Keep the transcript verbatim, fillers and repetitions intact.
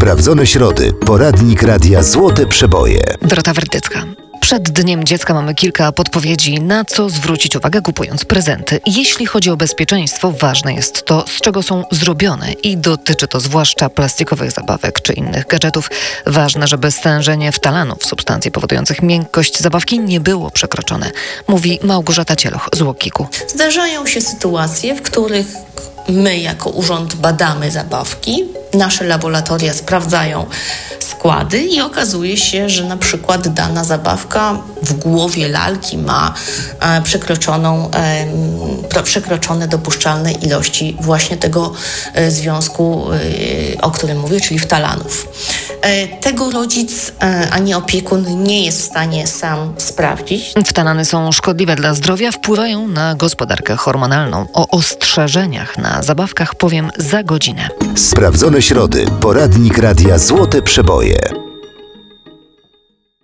Sprawdzone środy. Poradnik Radia Złote Przeboje. Dorota Werdycka. Przed Dniem Dziecka mamy kilka podpowiedzi, na co zwrócić uwagę kupując prezenty. Jeśli chodzi o bezpieczeństwo, ważne jest to, z czego są zrobione i dotyczy to zwłaszcza plastikowych zabawek czy innych gadżetów. Ważne, żeby stężenie ftalanów, substancji powodujących miękkość zabawki, nie było przekroczone, mówi Małgorzata Cieloch z Łokiku. Zdarzają się sytuacje, w których my jako urząd badamy zabawki, nasze laboratoria sprawdzają składy i okazuje się, że na przykład dana zabawka w głowie lalki ma e, przekroczoną, e, przekroczone dopuszczalne ilości właśnie tego e, związku, e, o którym mówię, czyli ftalanów. E, tego rodzic e, ani opiekun nie jest w stanie sam sprawdzić. Ftalany są szkodliwe dla zdrowia, wpływają na gospodarkę hormonalną. O ostrzeżeniach na zabawkach powiem za godzinę. Sprawdzone środy. Poradnik Radia Złote Przeboje.